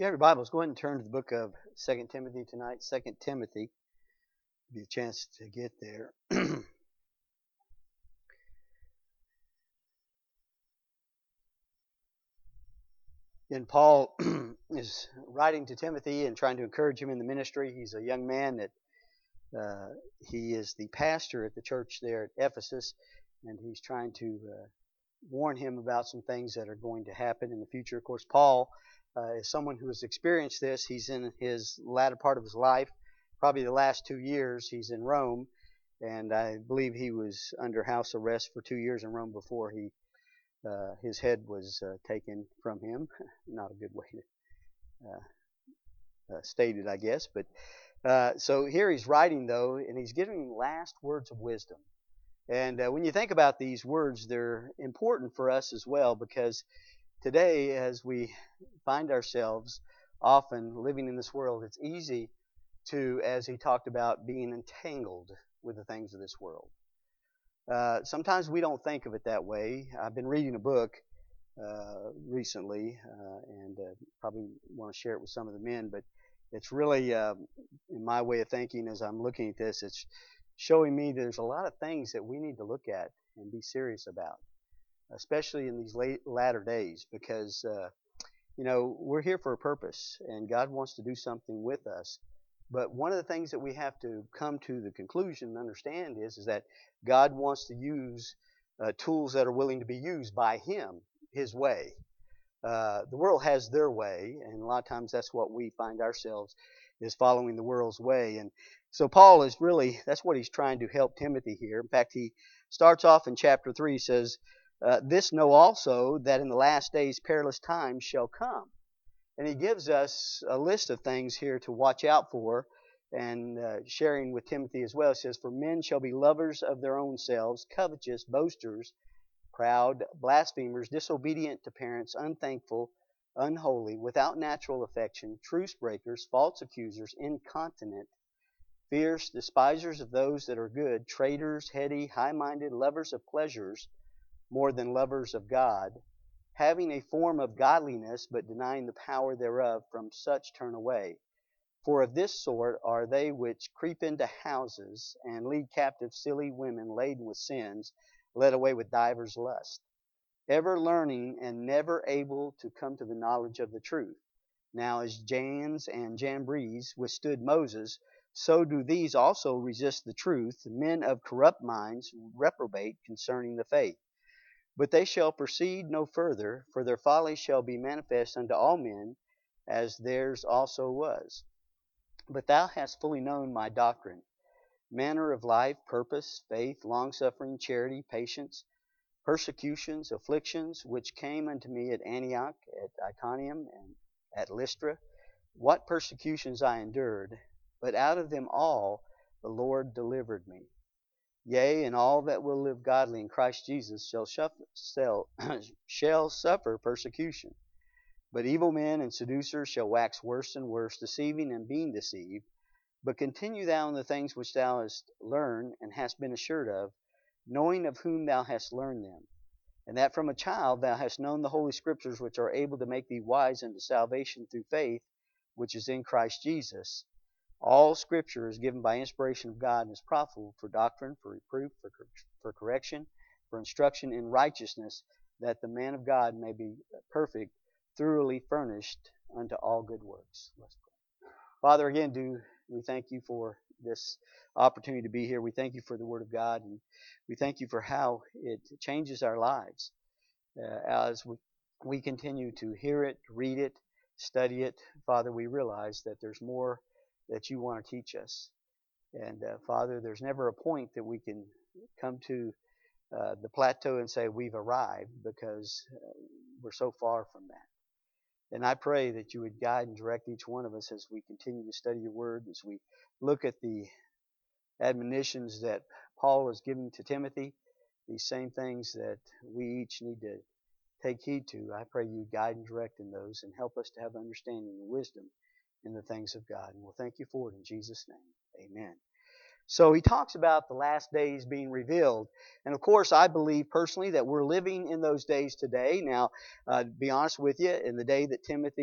you have your Bibles, go ahead and turn to the book of Second Timothy tonight. Second Timothy, give you a chance to get there. And Paul is writing to Timothy and trying to encourage him in the ministry. He's a young man that he is the pastor at the church there at Ephesus, and he's trying to warn him about some things that are going to happen in the future. Of course, Paul is someone who has experienced this. He's in his latter part of his life, probably the last 2 years. He's in Rome, and I believe he was under house arrest for 2 years in Rome before his head was taken from him. Not a good way to state it, I guess. But so here he's writing, though, and he's giving last words of wisdom. And when you think about these words, they're important for us as well, because today, as we find ourselves often living in this world, it's easy to, as he talked about, being entangled with the things of this world. Sometimes we don't think of it that way. I've been reading a book recently, and probably want to share it with some of the men, but it's really, in my way of thinking, as I'm looking at this, it's showing me there's a lot of things that we need to look at and be serious about, especially in these latter days, because we're here for a purpose, and God wants to do something with us. But one of the things that we have to come to the conclusion and understand is that God wants to use tools that are willing to be used by Him, His way. The world has their way, and a lot of times that's what we find ourselves, is following the world's way. And so Paul is really, that's what he's trying to help Timothy here. In fact, he starts off in chapter 3, he says, this know also, that in the last days perilous times shall come. And he gives us a list of things here to watch out for, and sharing with Timothy as well. It says, for men shall be lovers of their own selves, covetous, boasters, proud, blasphemers, disobedient to parents, unthankful, unholy, without natural affection, truce breakers, false accusers, incontinent, fierce, despisers of those that are good, traitors, heady, high-minded, lovers of pleasures more than lovers of God, having a form of godliness, but denying the power thereof. From such turn away. For of this sort are they which creep into houses, and lead captive silly women laden with sins, led away with divers lusts, ever learning and never able to come to the knowledge of the truth. Now as Jannes and Jambres withstood Moses, so do these also resist the truth, men of corrupt minds, reprobate concerning the faith. But they shall proceed no further, for their folly shall be manifest unto all men, as theirs also was. But thou hast fully known my doctrine, manner of life, purpose, faith, longsuffering, charity, patience, persecutions, afflictions, which came unto me at Antioch, at Iconium, and at Lystra, what persecutions I endured, but out of them all the Lord delivered me. Yea, and all that will live godly in Christ Jesus shall suffer persecution. But evil men and seducers shall wax worse and worse, deceiving and being deceived. But continue thou in the things which thou hast learned and hast been assured of, knowing of whom thou hast learned them, and that from a child thou hast known the Holy Scriptures, which are able to make thee wise unto salvation through faith, which is in Christ Jesus. All Scripture is given by inspiration of God and is profitable for doctrine, for reproof, for correction, for instruction in righteousness, that the man of God may be perfect, thoroughly furnished unto all good works. Let's pray. Father, again, we thank you for this opportunity to be here. We thank you for the Word of God, and we thank you for how it changes our lives as we continue to hear it, read it, study it. Father, we realize that there's more that you want to teach us. And Father, there's never a point that we can come to the plateau and say we've arrived, because we're so far from that. And I pray that you would guide and direct each one of us as we continue to study your word, as we look at the admonitions that Paul is giving to Timothy, these same things that we each need to take heed to. I pray you guide and direct in those, and help us to have understanding and wisdom in the things of God. And we'll thank you for it in Jesus' name. Amen. So he talks about the last days being revealed. And of course, I believe personally that we're living in those days today. Now, to be honest with you, in the day that Timothy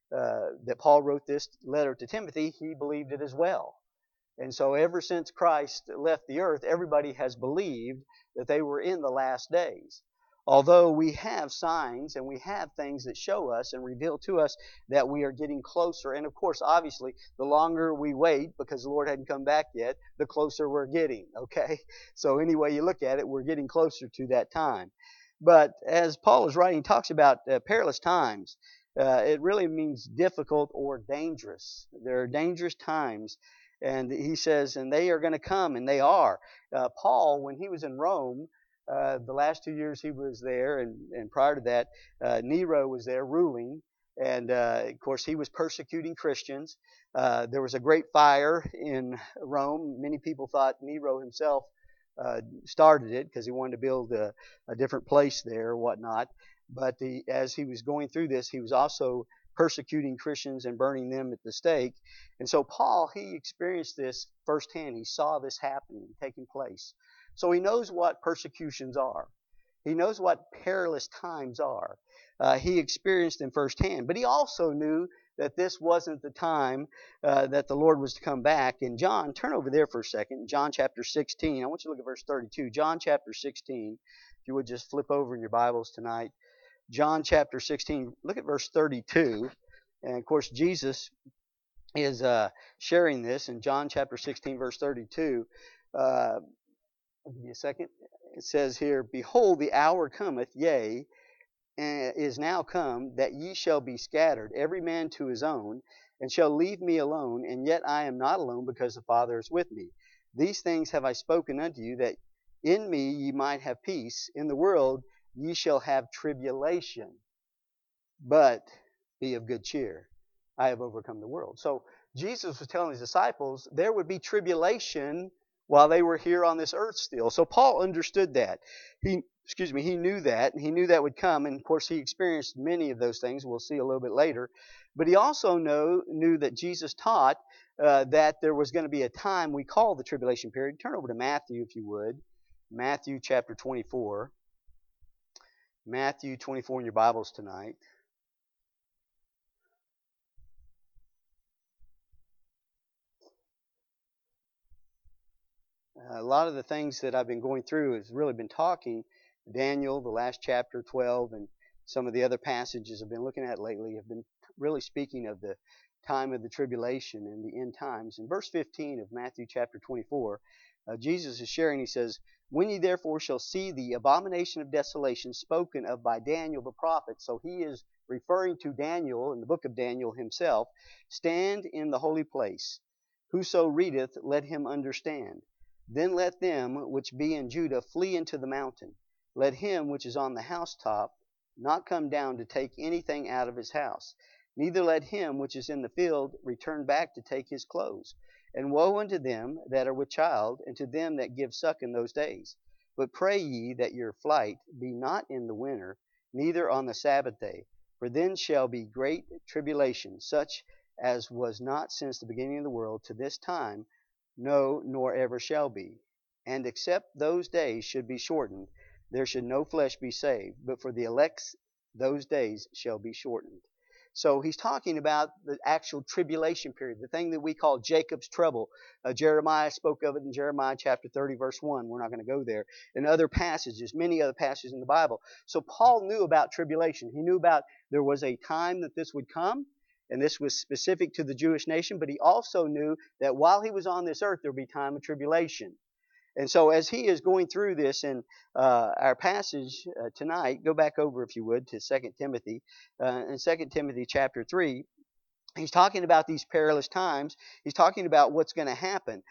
that Paul wrote this letter to Timothy, he believed it as well. And so ever since Christ left the earth, everybody has believed that they were in the last days. Although we have signs and we have things that show us and reveal to us that we are getting closer. And of course, obviously, the longer we wait, because the Lord hadn't come back yet, the closer we're getting, okay? So any way you look at it, we're getting closer to that time. But as Paul is writing, he talks about perilous times. It really means difficult or dangerous. There are dangerous times. And he says, and they are going to come, and they are. Paul, when he was in Rome, the last 2 years he was there, and prior to that, Nero was there ruling. And, of course, he was persecuting Christians. There was a great fire in Rome. Many people thought Nero himself started it because he wanted to build a different place there or whatnot. But as he was going through this, he was also persecuting Christians and burning them at the stake. And so Paul, he experienced this firsthand. He saw this happening, taking place. So he knows what persecutions are. He knows what perilous times are. He experienced them firsthand. But he also knew that this wasn't the time that the Lord was to come back. And John, turn over there for a second. John chapter 16. I want you to look at verse 32. John chapter 16. If you would just flip over in your Bibles tonight. John chapter 16, look at verse 32. And of course, Jesus is sharing this in John chapter 16, verse 32. I'll give you a second. It says here, "Behold, the hour cometh, yea, is now come, that ye shall be scattered, every man to his own, and shall leave me alone. And yet I am not alone, because the Father is with me. These things have I spoken unto you, that in me ye might have peace. In the world ye shall have tribulation, but be of good cheer. I have overcome the world." So Jesus was telling his disciples there would be tribulation while they were here on this earth still. So Paul understood that. He knew that, and he knew that would come. And of course, he experienced many of those things. We'll see a little bit later. But he also knew that Jesus taught that there was going to be a time we call the tribulation period. Turn over to Matthew, if you would. Matthew chapter 24. Matthew 24 in your Bibles tonight. A lot of the things that I've been going through has really been talking. Daniel, the last chapter, 12, and some of the other passages I've been looking at lately have been really speaking of the time of the tribulation and the end times. In verse 15 of Matthew chapter 24, Jesus is sharing, he says, "When ye therefore shall see the abomination of desolation spoken of by Daniel the prophet," so he is referring to Daniel in the book of Daniel himself, "stand in the holy place. Whoso readeth, let him understand. Then let them which be in Judah flee into the mountain. Let him which is on the housetop not come down to take anything out of his house. Neither let him which is in the field return back to take his clothes. And woe unto them that are with child, and to them that give suck in those days. But pray ye that your flight be not in the winter, neither on the Sabbath day. For then shall be great tribulation, such as was not since the beginning of the world to this time, no, nor ever shall be. And except those days should be shortened, there should no flesh be saved. But for the elect's those days shall be shortened." So he's talking about the actual tribulation period, the thing that we call Jacob's trouble. Jeremiah spoke of it in Jeremiah chapter 30, verse 1. We're not going to go there. And other passages, many other passages in the Bible. So Paul knew about tribulation. He knew about there was a time that this would come, and this was specific to the Jewish nation, but he also knew that while he was on this earth, there would be time of tribulation. And so as he is going through this in our passage tonight, go back over, if you would, to 2 Timothy. In 2 Timothy chapter 3, he's talking about these perilous times. He's talking about what's going to happen.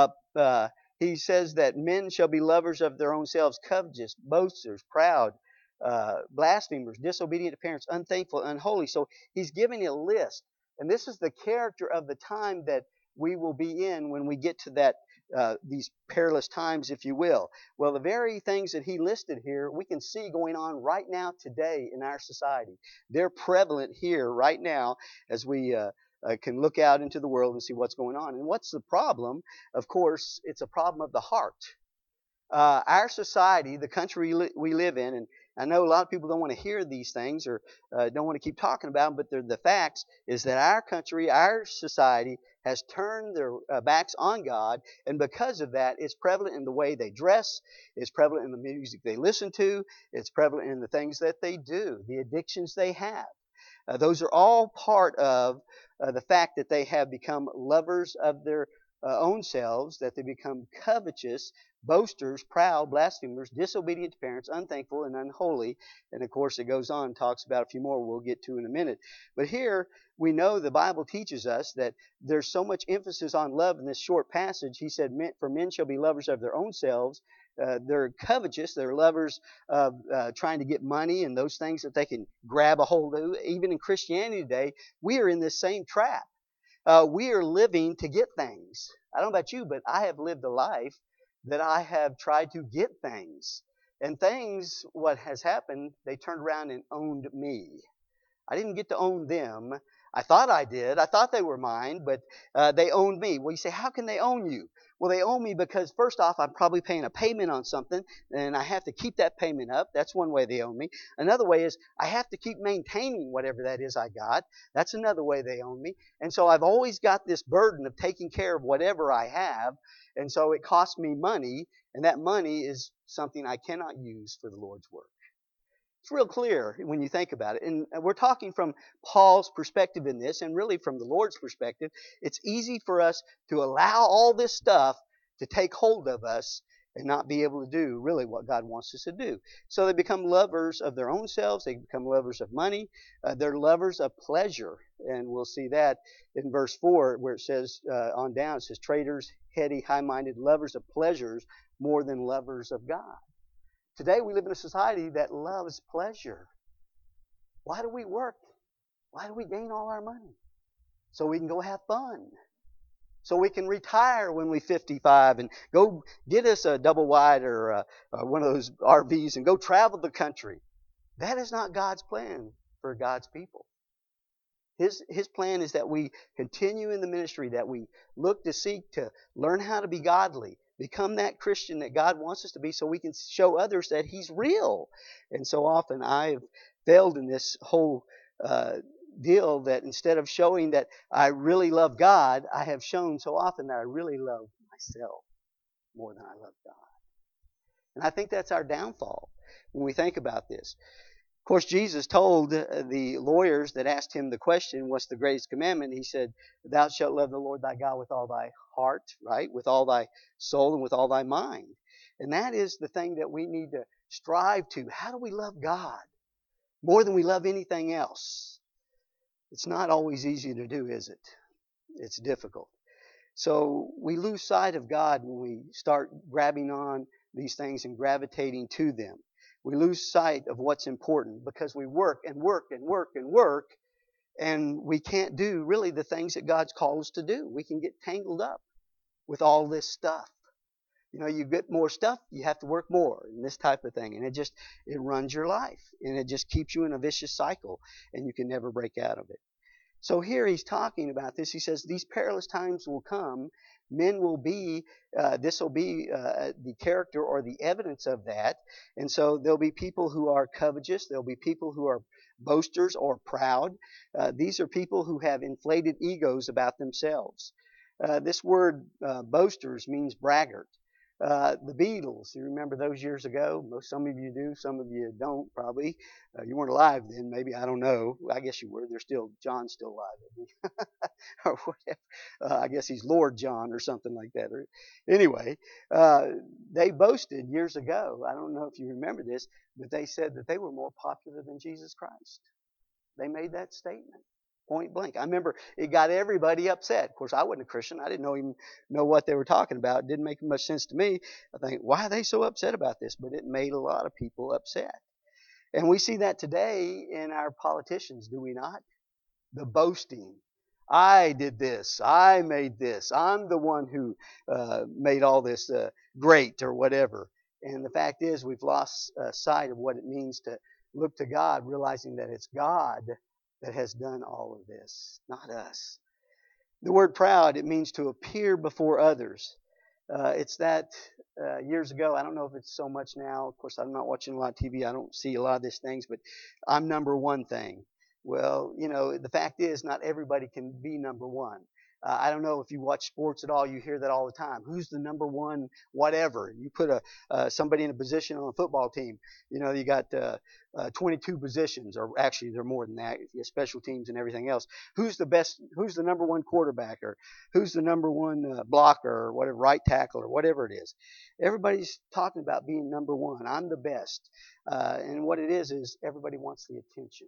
He says that men shall be lovers of their own selves, covetous, boasters, proud, blasphemers, disobedient to parents, unthankful, unholy. So he's giving a list. And this is the character of the time that we will be in when we get to that these perilous times, if you will. Well, the very things that he listed here, we can see going on right now today in our society. They're prevalent here right now as we can look out into the world and see what's going on. And what's the problem? Of course, it's a problem of the heart. Our society, the country we live in, I know a lot of people don't want to hear these things or don't want to keep talking about them, but they're the facts is that our country, our society has turned their backs on God, and because of that, it's prevalent in the way they dress, it's prevalent in the music they listen to, it's prevalent in the things that they do, the addictions they have. Those are all part of the fact that they have become lovers of their own selves, that they become covetous, boasters, proud, blasphemers, disobedient to parents, unthankful, and unholy. And of course, it goes on and talks about a few more we'll get to in a minute. But here, we know the Bible teaches us that there's so much emphasis on love in this short passage. He said, for men shall be lovers of their own selves. They're covetous. They're lovers of trying to get money and those things that they can grab a hold of. Even in Christianity today, we are in this same trap. We are living to get things. I don't know about you, but I have lived a life that I have tried to get things. And things, what has happened, they turned around and owned me. I didn't get to own them. I thought I did. I thought they were mine, but they owned me. Well, you say, how can they own you? Well, they own me because, first off, I'm probably paying a payment on something, and I have to keep that payment up. That's one way they own me. Another way is I have to keep maintaining whatever that is I got. That's another way they own me. And so I've always got this burden of taking care of whatever I have, and so it costs me money, and that money is something I cannot use for the Lord's work. It's real clear when you think about it. And we're talking from Paul's perspective in this, and really from the Lord's perspective. It's easy for us to allow all this stuff to take hold of us and not be able to do really what God wants us to do. So they become lovers of their own selves. They become lovers of money. They're lovers of pleasure. And we'll see that in verse 4 where it says, on down, it says, traitors, heady, high-minded, lovers of pleasures more than lovers of God. Today we live in a society that loves pleasure. Why do we work? Why do we gain all our money? So we can go have fun. So we can retire when we're 55 and go get us a double wide or one of those RVs and go travel the country. That is not God's plan for God's people. His plan is that we continue in the ministry, that we look to seek to learn how to be godly, become that Christian that God wants us to be so we can show others that He's real. And so often I've failed in this whole deal that instead of showing that I really love God, I have shown so often that I really love myself more than I love God. And I think that's our downfall when we think about this. Of course, Jesus told the lawyers that asked him the question, what's the greatest commandment? He said, thou shalt love the Lord thy God with all thy heart, right? With all thy soul and with all thy mind. And that is the thing that we need to strive to. How do we love God more than we love anything else? It's not always easy to do, is it? It's difficult. So we lose sight of God when we start grabbing on these things and gravitating to them. We lose sight of what's important because we work and work and work and work, and we can't do really the things that God's called us to do. We can get tangled up with all this stuff. You know, you get more stuff, you have to work more, and this type of thing. And it runs your life, and it just keeps you in a vicious cycle, and you can never break out of it. So here he's talking about this. He says, these perilous times will come. Men will be, this will be the character or the evidence of that. And so there'll be people who are covetous. There'll be people who are boasters or proud. These are people who have inflated egos about themselves. This word boasters means braggart. The Beatles, you remember those years ago? Some of you do, some of you don't probably. You weren't alive then, maybe, I don't know. I guess you were. John's still alive, or whatever. I guess he's Lord John or something like that. Anyway, they boasted years ago. I don't know if you remember this, but they said that they were more popular than Jesus Christ. They made that statement. Point blank. I remember it got everybody upset. Of course, I wasn't a Christian. I didn't even know what they were talking about. It didn't make much sense to me. I think, why are they so upset about this? But it made a lot of people upset. And we see that today in our politicians, do we not? The boasting. I did this. I made this. I'm the one who made all this great or whatever. And the fact is, we've lost sight of what it means to look to God, realizing that it's God that has done all of this, not us. The word proud, it means to appear before others. It's that years ago, I don't know if it's so much now. Of course, I'm not watching a lot of TV. I don't see a lot of these things, but I'm number one thing. Well, the fact is, not everybody can be number one. I don't know if you watch sports at all. You hear that all the time. Who's the number one? Whatever. You put somebody in a position on a football team. You got 22 positions, or actually there are more than that. You have special teams and everything else. Who's the best? Who's the number one quarterback, or who's the number one blocker, or whatever, right tackle, or whatever it is? Everybody's talking about being number one. I'm the best, and what it is everybody wants the attention.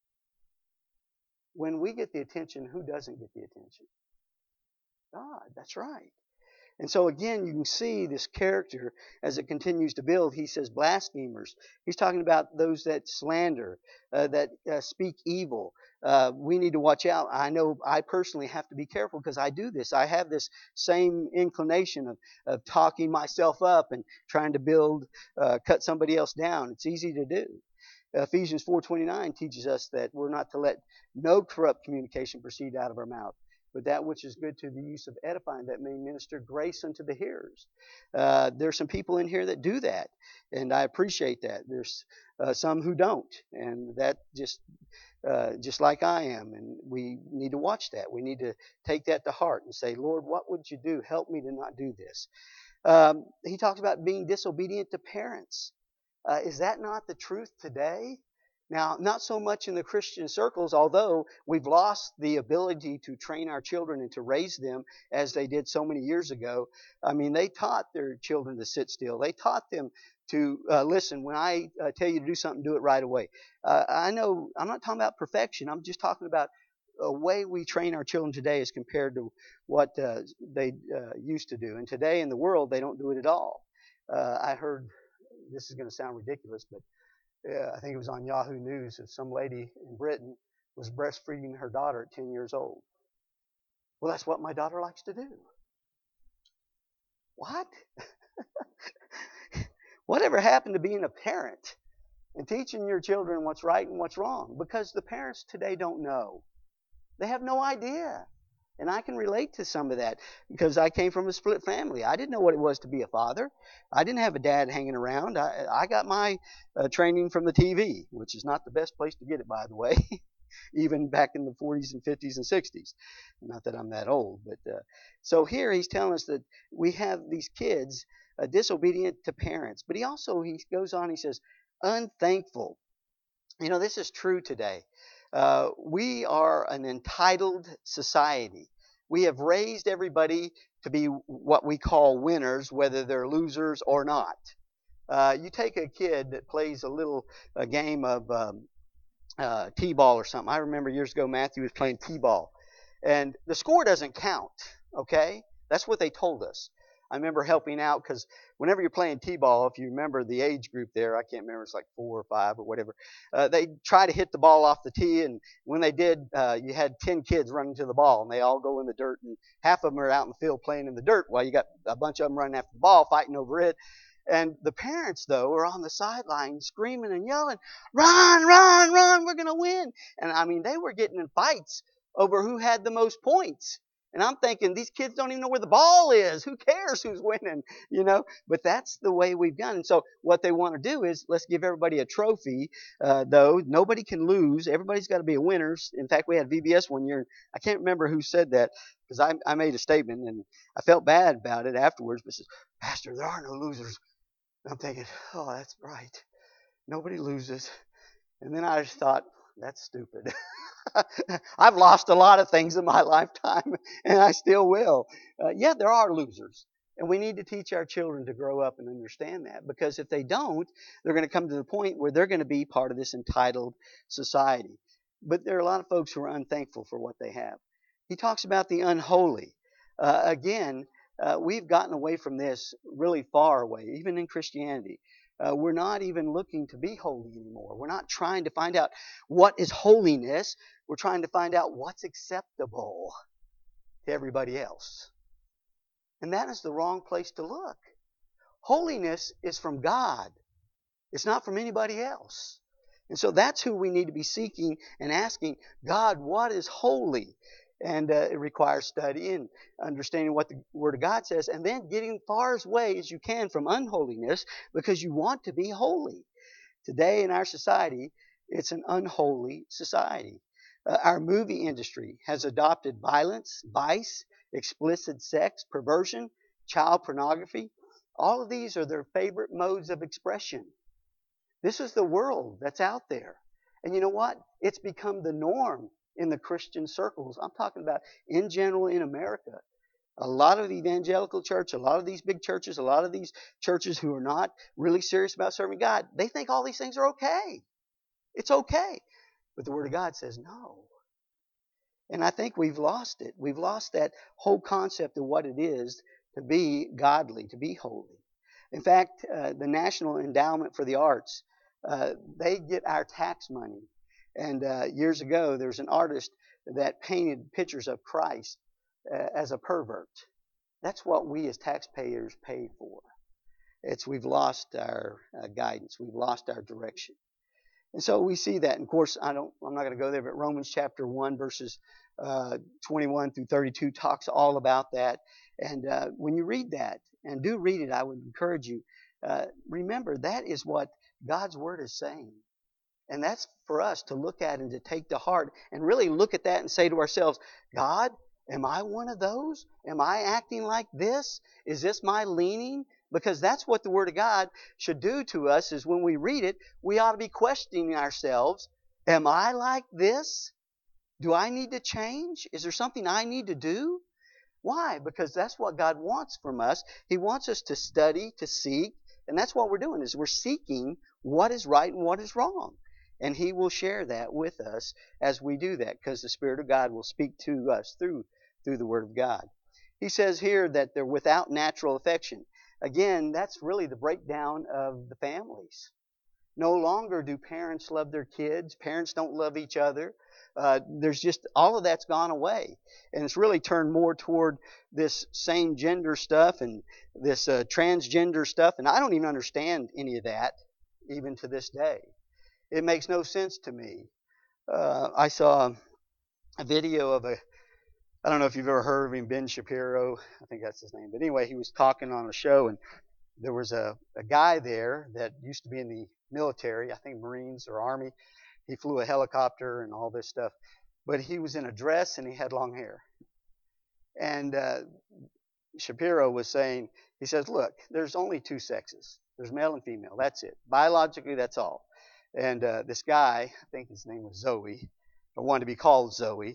When we get the attention, who doesn't get the attention? God, that's right. And so again, you can see this character as it continues to build. He says blasphemers. He's talking about those that slander, that speak evil. We need to watch out. I know I personally have to be careful because I do this. I have this same inclination of talking myself up and trying to cut somebody else down. It's easy to do. Ephesians 4:29 teaches us that we're not to let no corrupt communication proceed out of our mouth, but that which is good to the use of edifying, that may minister grace unto the hearers. There's some people in here that do that, and I appreciate that. There's some who don't, and that just like I am, and we need to watch that. We need to take that to heart and say, Lord, what would you do? Help me to not do this. He talks about being disobedient to parents. Is that not the truth today? Now, not so much in the Christian circles, although we've lost the ability to train our children and to raise them as they did so many years ago. I mean, they taught their children to sit still. They taught them to listen. When I tell you to do something, do it right away. I know I'm not talking about perfection. I'm just talking about a way we train our children today as compared to what they used to do. And today in the world, they don't do it at all. I heard, this is going to sound ridiculous, but I think it was on Yahoo News that some lady in Britain was breastfeeding her daughter at 10 years old. Well, that's what my daughter likes to do. What? Whatever happened to being a parent and teaching your children what's right and what's wrong? Because the parents today don't know. They have no idea. And I can relate to some of that because I came from a split family. I didn't know what it was to be a father. I didn't have a dad hanging around. I got my training from the TV, which is not the best place to get it, by the way, even back in the 40s and 50s and 60s. Not that I'm that old. But so here he's telling us that we have these kids disobedient to parents. But he goes on, he says, unthankful. This is true today. We are an entitled society. We have raised everybody to be what we call winners, whether they're losers or not. You take a kid that plays a game of t-ball or something. I remember years ago Matthew was playing t-ball, and the score doesn't count. Okay, that's what they told us. I remember helping out because whenever you're playing t-ball, if you remember the age group there, I can't remember, it's like 4 or 5 or whatever, they try to hit the ball off the tee, and when they did, you had 10 kids running to the ball, and they all go in the dirt, and half of them are out in the field playing in the dirt while you got a bunch of them running after the ball, fighting over it. And the parents, though, are on the sideline screaming and yelling, run, run, run, we're going to win. And I mean, they were getting in fights over who had the most points. And I'm thinking, these kids don't even know where the ball is. Who cares who's winning, But that's the way we've gone. And so what they want to do is, let's give everybody a trophy, though. Nobody can lose. Everybody's got to be a winner. In fact, we had VBS one year. I can't remember who said that because I made a statement, and I felt bad about it afterwards. But says, Pastor, there are no losers. And I'm thinking, oh, that's right. Nobody loses. And then I just thought, that's stupid. I've lost a lot of things in my lifetime, and I still will. Yeah, there are losers. And we need to teach our children to grow up and understand that. Because if they don't, they're going to come to the point where they're going to be part of this entitled society. But there are a lot of folks who are unthankful for what they have. He talks about the unholy. Again, we've gotten away from this really far away, even in Christianity. We're not even looking to be holy anymore. We're not trying to find out what is holiness. We're trying to find out what's acceptable to everybody else. And that is the wrong place to look. Holiness is from God. It's not from anybody else. And so that's who we need to be seeking and asking, God, what is holy? And it requires study and understanding what the Word of God says, and then getting far away as you can from unholiness because you want to be holy. Today in our society, it's an unholy society. Our movie industry has adopted violence, vice, explicit sex, perversion, child pornography. All of these are their favorite modes of expression. This is the world that's out there. And you know what? It's become the norm in the Christian circles. I'm talking about in general in America. A lot of the evangelical church, a lot of these big churches, a lot of these churches who are not really serious about serving God, they think all these things are okay. It's okay. But the Word of God says no. And I think we've lost it. We've lost that whole concept of what it is to be godly, to be holy. In fact, the National Endowment for the Arts, they get our tax money. And years ago, there was an artist that painted pictures of Christ as a pervert. That's what we as taxpayers paid for. We've lost our guidance. We've lost our direction. And so we see that. And of course, I'm not going to go there, but Romans chapter 1, verses 21 through 32 talks all about that. And when you read that, and do read it, I would encourage you, remember that is what God's Word is saying. And that's for us to look at and to take to heart and really look at that and say to ourselves, God, am I one of those? Am I acting like this? Is this my leaning? Because that's what the Word of God should do to us, is when we read it, we ought to be questioning ourselves, am I like this? Do I need to change? Is there something I need to do? Why? Because that's what God wants from us. He wants us to study, to seek, and that's what we're doing, is we're seeking what is right and what is wrong. And He will share that with us as we do that, because the Spirit of God will speak to us through the Word of God. He says here that they're without natural affection. Again, that's really the breakdown of the families. No longer do parents love their kids. Parents don't love each other. There's just, all of that's gone away. And it's really turned more toward this same gender stuff and this transgender stuff. And I don't even understand any of that, even to this day. It makes no sense to me. I saw a video of I don't know if you've ever heard of him, Ben Shapiro. I think that's his name. But anyway, he was talking on a show, and there was a guy there that used to be in the military, I think Marines or Army. He flew a helicopter and all this stuff. But he was in a dress and he had long hair. And Shapiro was saying, he says, look, there's only two sexes. There's male and female. That's it. Biologically, that's all. And this guy, I think his name was Zoe, or wanted to be called Zoe.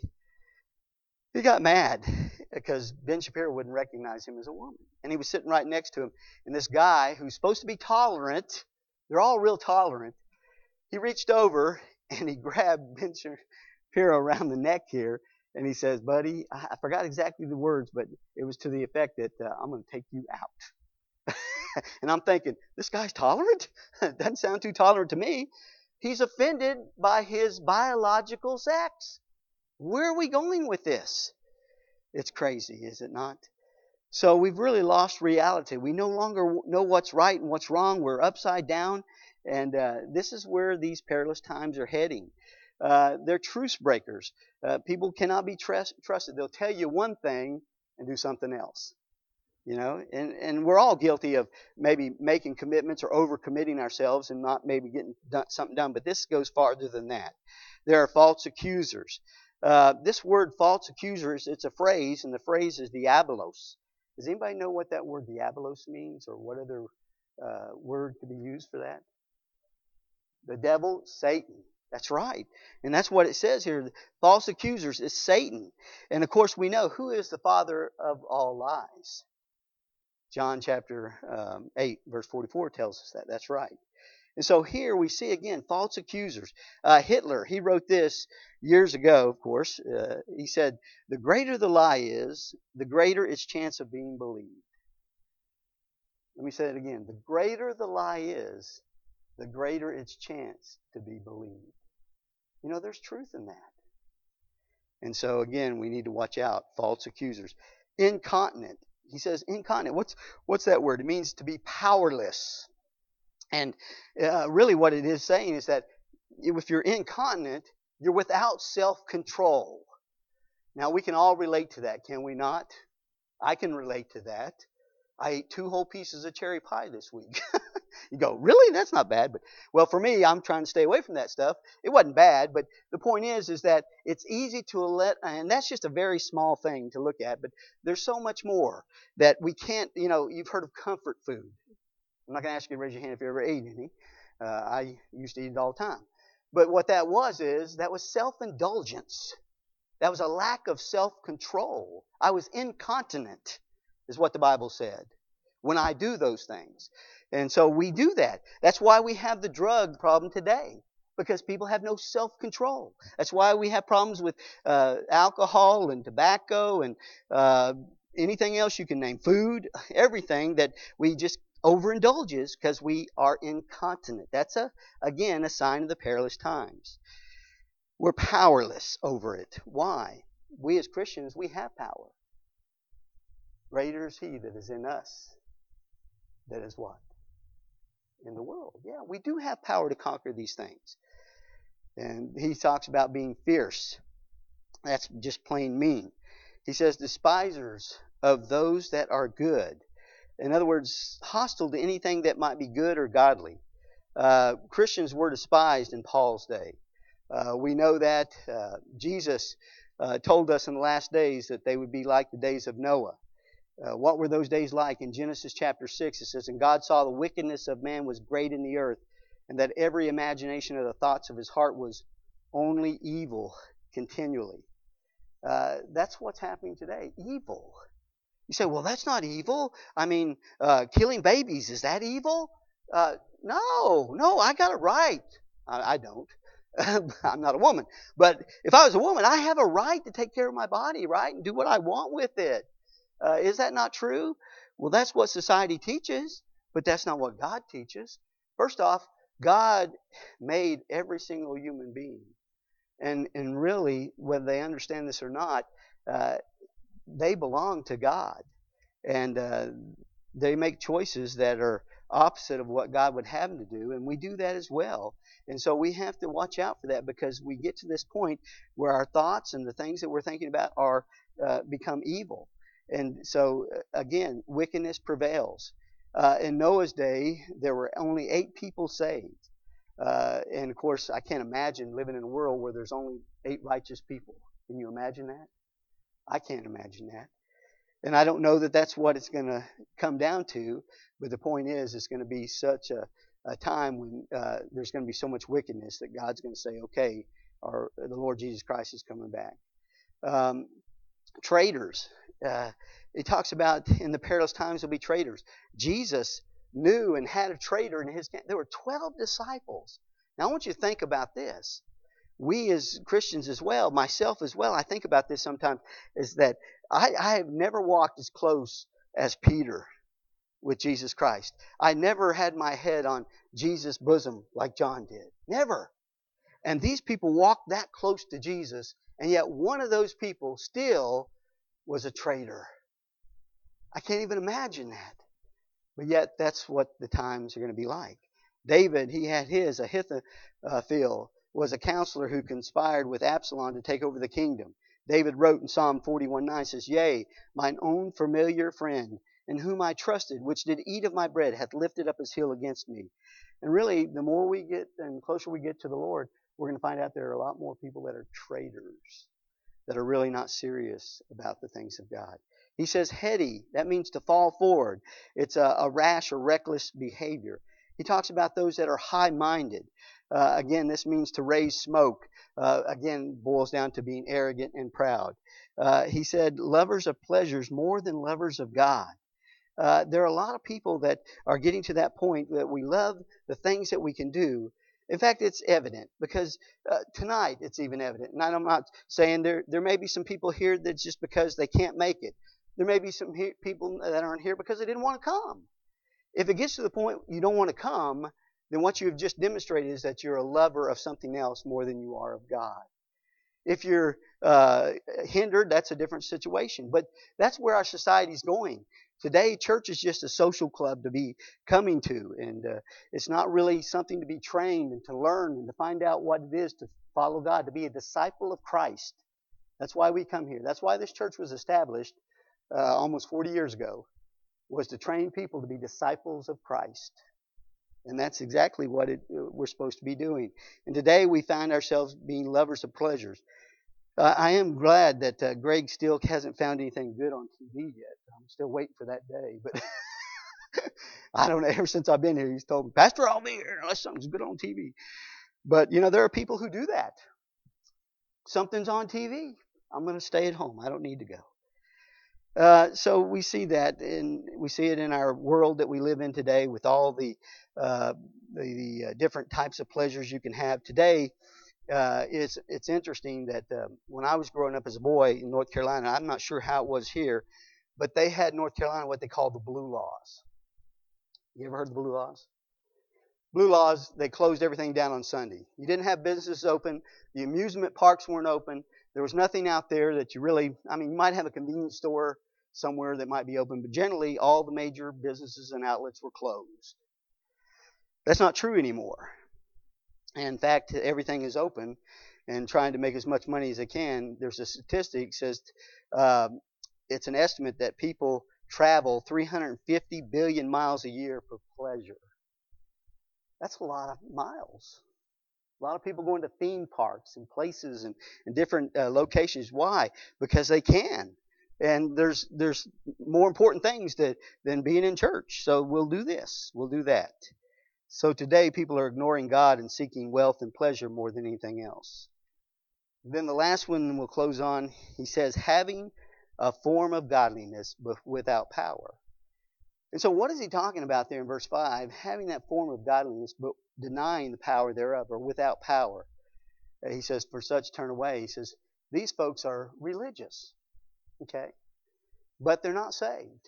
He got mad because Ben Shapiro wouldn't recognize him as a woman. And he was sitting right next to him. And this guy, who's supposed to be tolerant, they're all real tolerant, he reached over and he grabbed Ben Shapiro around the neck here. And he says, buddy, I forgot exactly the words, but it was to the effect that I'm going to take you out. And I'm thinking, this guy's tolerant? Doesn't sound too tolerant to me. He's offended by his biological sex. Where are we going with this? It's crazy, is it not? So we've really lost reality. We no longer know what's right and what's wrong. We're upside down. And this is where these perilous times are heading. They're truce breakers. People cannot be trusted. They'll tell you one thing and do something else. You know, and we're all guilty of maybe making commitments or overcommitting ourselves and not maybe getting something done. But this goes farther than that. There are false accusers. This word false accusers, it's a phrase, and the phrase is diabolos. Does anybody know what that word diabolos means, or what other word could be used for that? The devil, Satan. That's right. And that's what it says here. False accusers is Satan. And of course we know who is the father of all lies. John chapter 8, verse 44 tells us that. That's right. And so here we see again false accusers. Hitler, he wrote this years ago, of course. He said, the greater the lie is, the greater its chance of being believed. Let me say it again. The greater the lie is, the greater its chance to be believed. You know, there's truth in that. And so again, we need to watch out. False accusers. Incontinent. He says incontinent. What's that word? It means to be powerless. And really what it is saying is that if you're incontinent, you're without self-control. Now, we can all relate to that, can we not? I can relate to that. I ate 2 whole pieces of cherry pie this week. You go, really? That's not bad. But well, for me, I'm trying to stay away from that stuff. It wasn't bad, but the point is that it's easy to let, and that's just a very small thing to look at. But there's so much more that we can't. You've heard of comfort food. I'm not going to ask you to raise your hand if you ever ate any. I used to eat it all the time. But what that was that was self-indulgence. That was a lack of self-control. I was incontinent, is what the Bible said, when I do those things. And so we do that. That's why we have the drug problem today, because people have no self-control. That's why we have problems with alcohol and tobacco and anything else you can name, food, everything that we just overindulges because we are incontinent. That's, again, a sign of the perilous times. We're powerless over it. Why? We as Christians, we have power. Greater is He that is in us that is what? In the world. Yeah, we do have power to conquer these things. And he talks about being fierce. That's just plain mean. He says, despisers of those that are good. In other words, hostile to anything that might be good or godly. Christians were despised in Paul's day. We know that Jesus told us in the last days that they would be like the days of Noah. What were those days like? In Genesis chapter 6, it says, and God saw the wickedness of man was great in the earth, and that every imagination of the thoughts of his heart was only evil continually. That's what's happening today. Evil. You say, well, that's not evil. I mean, killing babies, is that evil? No, I got it right. I don't. I'm not a woman. But if I was a woman, I have a right to take care of my body, right? And do what I want with it. Is that not true? Well, that's what society teaches, but that's not what God teaches. First off, God made every single human being. And really, whether they understand this or not, they belong to God. And they make choices that are opposite of what God would have them to do, and we do that as well. And so we have to watch out for that, because we get to this point where our thoughts and the things that we're thinking about are become evil. And so, again, wickedness prevails. In Noah's day, there were only 8 people saved. And, of course, I can't imagine living in a world where there's only 8 righteous people. Can you imagine that? I can't imagine that. And I don't know that that's what it's going to come down to, but the point is it's going to be such a time when there's going to be so much wickedness that God's going to say, okay, the Lord Jesus Christ is coming back. Traitors. It talks about in the perilous times there'll be traitors. Jesus knew and had a traitor in his camp. There were 12 disciples. Now I want you to think about this. We as Christians as well, myself as well, I think about this sometimes, is that I have never walked as close as Peter with Jesus Christ. I never had my head on Jesus' bosom like John did. Never. And these people walked that close to Jesus, and yet one of those people still was a traitor. I can't even imagine that. But yet that's what the times are going to be like. David, he had his. Ahithophel was a counselor who conspired with Absalom to take over the kingdom. David wrote in Psalm 41:9, says, yea, mine own familiar friend, in whom I trusted, which did eat of my bread, hath lifted up his heel against me. And really, the more we get and closer we get to the Lord, we're going to find out there are a lot more people that are traitors, that are really not serious about the things of God. He says heady. That means to fall forward. It's a rash or reckless behavior. He talks about those that are high-minded. Again, this means to raise smoke. Again, boils down to being arrogant and proud. He said lovers of pleasures more than lovers of God. There are a lot of people that are getting to that point that we love the things that we can do. In fact, it's evident because tonight it's even evident. And I'm not saying there may be some people here that's just because they can't make it. There may be some people that aren't here because they didn't want to come. If it gets to the point you don't want to come, then what you've just demonstrated is that you're a lover of something else more than you are of God. If you're hindered, that's a different situation. But that's where our society's going. Today, church is just a social club to be coming to. And it's not really something to be trained and to learn and to find out what it is to follow God, to be a disciple of Christ. That's why we come here. That's why this church was established almost 40 years ago, was to train people to be disciples of Christ. And that's exactly what we're supposed to be doing. And today we find ourselves being lovers of pleasures. I am glad that Greg still hasn't found anything good on TV yet. I'm still waiting for that day. But I don't know. Ever since I've been here, he's told me, Pastor, I'll be here unless something's good on TV. But, there are people who do that. Something's on TV. I'm going to stay at home. I don't need to go. So we see that, and we see it in our world that we live in today with all the different types of pleasures you can have today. It's interesting that when I was growing up as a boy in North Carolina, I'm not sure how it was here, but they had in North Carolina what they called the Blue Laws. You ever heard of the Blue Laws? Blue Laws, they closed everything down on Sunday. You didn't have businesses open. The amusement parks weren't open. There was nothing out there that you might have a convenience store somewhere that might be open, but generally all the major businesses and outlets were closed. That's not true anymore. In fact, everything is open and trying to make as much money as they can. There's a statistic that says it's an estimate that people travel 350 billion miles a year for pleasure. That's a lot of miles. A lot of people going to theme parks and places and different locations. Why? Because they can. And there's more important things than being in church. So we'll do this. We'll do that. So today people are ignoring God and seeking wealth and pleasure more than anything else. Then the last one we'll close on, he says, having a form of godliness but without power. And so what is he talking about there in verse 5? Having that form of godliness but denying the power thereof, or without power. He says, for such turn away. He says, these folks are religious, okay, but they're not saved.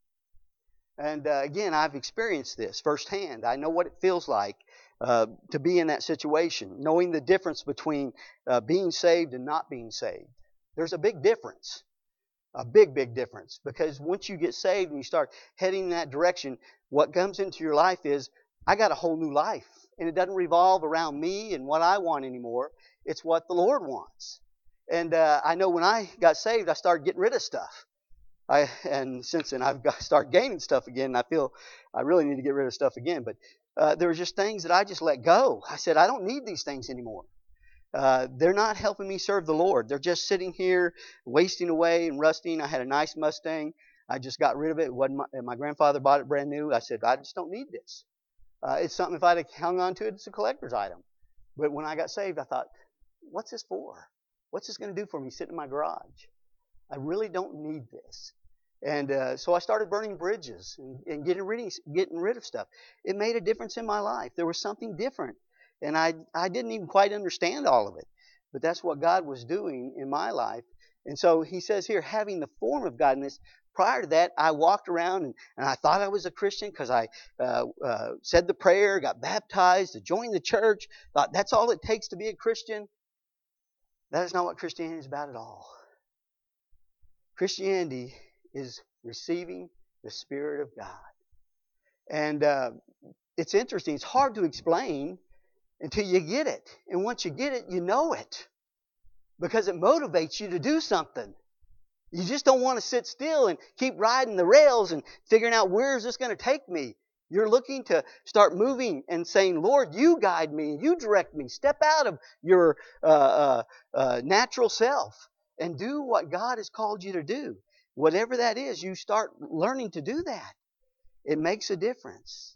And again, I've experienced this firsthand. I know what it feels like to be in that situation, knowing the difference between being saved and not being saved. There's a big difference. A big, big difference. Because once you get saved and you start heading in that direction, what comes into your life is, I got a whole new life. And it doesn't revolve around me and what I want anymore. It's what the Lord wants. And I know when I got saved, I started getting rid of stuff. And since then, I've started gaining stuff again. And I feel I really need to get rid of stuff again. But there were just things that I just let go. I said, I don't need these things anymore. They're not helping me serve the Lord. They're just sitting here wasting away and rusting. I had a nice Mustang. I just got rid of it. It wasn't my grandfather bought it brand new. I said, I just don't need this. It's something, if I'd have hung on to it, it's a collector's item. But when I got saved, I thought, what's this for? What's this going to do for me sitting in my garage? I really don't need this. And so I started burning bridges and getting rid of stuff. It made a difference in my life. There was something different. And I didn't even quite understand all of it. But that's what God was doing in my life. And so he says here, having the form of godliness. Prior to that, I walked around and I thought I was a Christian because I said the prayer, got baptized, joined the church, thought that's all it takes to be a Christian. That is not what Christianity is about at all. Christianity is receiving the Spirit of God. And it's interesting. It's hard to explain until you get it. And once you get it, you know it. Because it motivates you to do something. You just don't want to sit still and keep riding the rails and figuring out, where is this going to take me? You're looking to start moving and saying, Lord, you guide me, you direct me. Step out of your natural self and do what God has called you to do. Whatever that is, you start learning to do that. It makes a difference.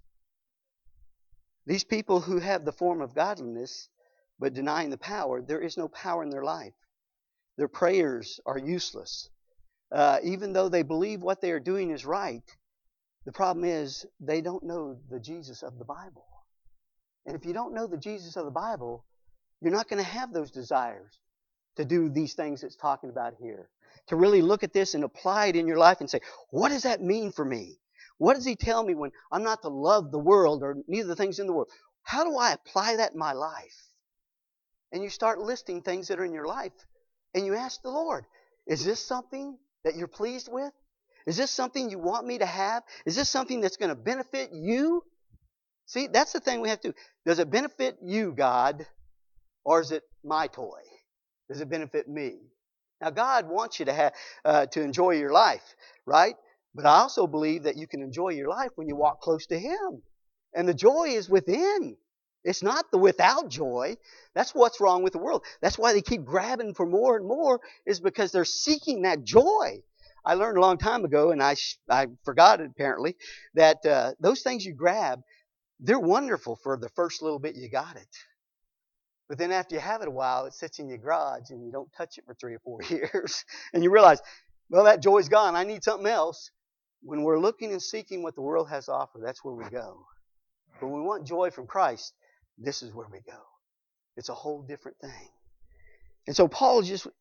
These people who have the form of godliness but denying the power, there is no power in their life. Their prayers are useless. Even though they believe what they are doing is right, the problem is they don't know the Jesus of the Bible. And if you don't know the Jesus of the Bible, you're not going to have those desires to do these things it's talking about here. To really look at this and apply it in your life and say, what does that mean for me? What does he tell me when I'm not to love the world or neither the things in the world? How do I apply that in my life? And you start listing things that are in your life. And you ask the Lord, is this something that you're pleased with? Is this something you want me to have? Is this something that's going to benefit you? See, that's the thing we have to do. Does it benefit you, God? Or is it my toy? Does it benefit me? Now, God wants you to to enjoy your life, right? But I also believe that you can enjoy your life when you walk close to Him. And the joy is within. It's not the without joy. That's what's wrong with the world. That's why they keep grabbing for more and more, is because they're seeking that joy. I learned a long time ago, and I forgot it apparently, that those things you grab, they're wonderful for the first little bit you got it. But then after you have it a while, it sits in your garage and you don't touch it for 3 or 4 years. And you realize, well, that joy's gone. I need something else. When we're looking and seeking what the world has to offer, that's where we go. But when we want joy from Christ, this is where we go. It's a whole different thing. And so Paul is just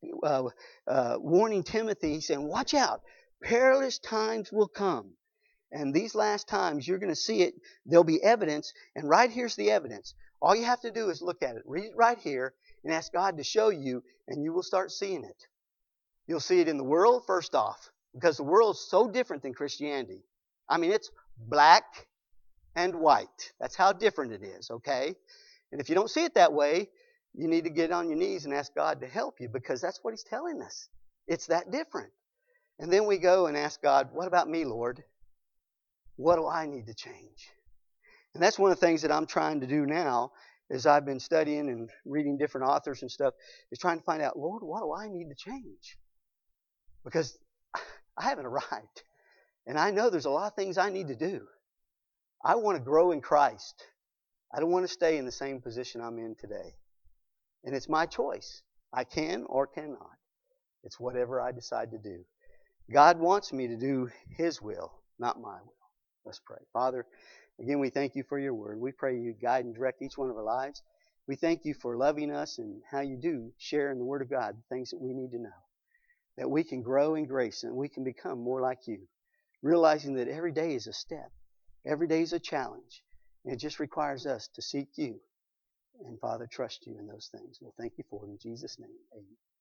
warning Timothy. He's saying, watch out. Perilous times will come. And these last times, you're going to see it. There'll be evidence. And right here's the evidence. All you have to do is look at it. Read it right here and ask God to show you, and you will start seeing it. You'll see it in the world, first off, because the world is so different than Christianity. I mean, it's black and white. That's how different it is, okay? And if you don't see it that way, you need to get on your knees and ask God to help you, because that's what He's telling us. It's that different. And then we go and ask God, what about me, Lord? What do I need to change? And that's one of the things that I'm trying to do now, as I've been studying and reading different authors and stuff, is trying to find out, Lord, what do I need to change? Because I haven't arrived. And I know there's a lot of things I need to do. I want to grow in Christ. I don't want to stay in the same position I'm in today. And it's my choice. I can or cannot. It's whatever I decide to do. God wants me to do His will, not my will. Let's pray. Father, again, we thank You for Your word. We pray You guide and direct each one of our lives. We thank You for loving us and how You do share in the Word of God the things that we need to know. That we can grow in grace and we can become more like You. Realizing that every day is a step. Every day is a challenge. And it just requires us to seek You. And Father, trust You in those things. We'll thank You for it in Jesus' name. Amen.